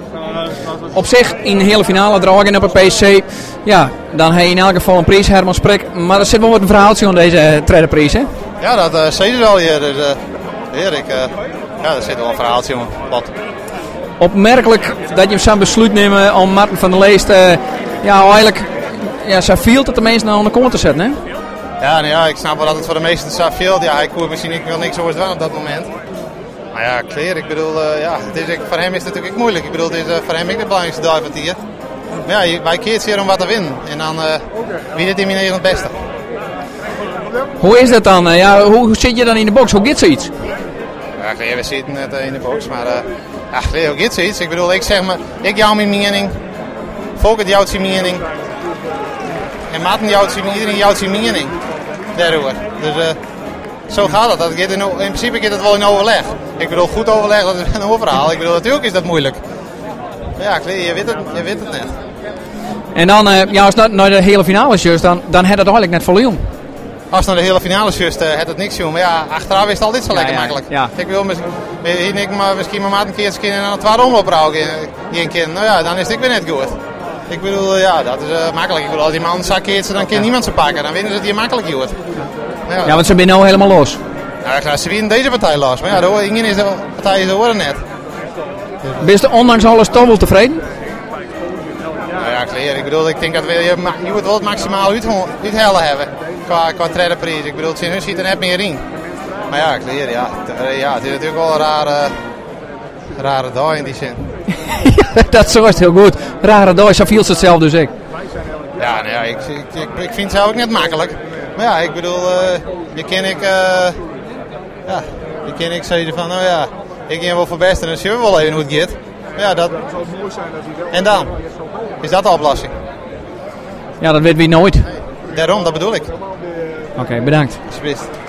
Op zich, in de hele finale dragen op een PC, ja, dan heb je in elk geval een prijs, Herman Sprek. Maar er zit wel wat een verhaaltje aan deze tweede prijs, hè? Ja, dat zie je wel hier. Dus, Erik, ja, er zit wel een verhaaltje om. Wat? Opmerkelijk dat je zo'n besluit neemt om Martin van der Leest, ja, eigenlijk, ja, zo viel het de mensen aan de kant te zetten, hè? Ja, nou ja, ik snap wel dat het voor de meesten zo viel. Ja, hij kon misschien wel niks over doen op dat moment. Maar ja, Kleer, ik bedoel, ja, voor hem is het natuurlijk moeilijk. Ik bedoel, het is voor hem ook de belangrijkste dag van het hier. Maar ja, wij keert hier om wat te winnen. En dan wie dit in mijn het beste. Hoe is dat dan? Ja, hoe zit je dan in de box? Hoe gaat zoiets? Ja, Kleer, we zitten net in de box, maar ja, Kleer, hoe gaat zoiets? Ik bedoel, ik zeg maar, ik jou mijn mening. Volk het jouw zijn mening. En Martin iedereen jouw zijn mening. Daarover. Dus zo gaat het. In principe gaat het wel in overleg. Ik bedoel, goed overleg, dat is een overhaal. Ik bedoel, natuurlijk is dat moeilijk. Maar ja, Kleer, je weet het net. En dan, ja, als het naar de hele finale is, dan had het eigenlijk net verloren. Als het naar de hele finale is, had het niks doen. Maar ja, achteraf is het altijd zo lekker makkelijk. Ja. Ik wil misschien mijn maat een keer en dan het tweede omloop rouwen. Nou ja, dan is het weer net goed. Ik bedoel, ja, dat is makkelijk. Ik bedoel, als die man zakkeert, dan kan niemand ze pakken. Dan winnen ze het hier makkelijk goed. Ja, want ze zijn nou helemaal los. Nou, ze winnen deze partij los. Maar ja, ingen is de partij is er net. Ben je ondanks alles toch wel tevreden? Nou ja, Kleer, ik bedoel, ik denk dat je moet wel het maximaal uithellen hebben. Qua tredderprijs. Ik bedoel, hun ziet er net meer in. Maar ja, Kleer, ja, het is natuurlijk wel een rare dag in die zin. Dat is heel goed. Rare dag, zo viel ze hetzelfde dus ik. Ja, nou ja, ik vind het zelf ook net makkelijk. Maar ja, ik bedoel, je ken ik zeggen van, nou ja, ik ga wel voor best en dan zien we wel even hoe het gaat. Maar ja, dat. En dan? Is dat de oplossing? Ja, dat weten we nooit. Daarom, dat bedoel ik. Oké, bedankt. Alsjeblieft.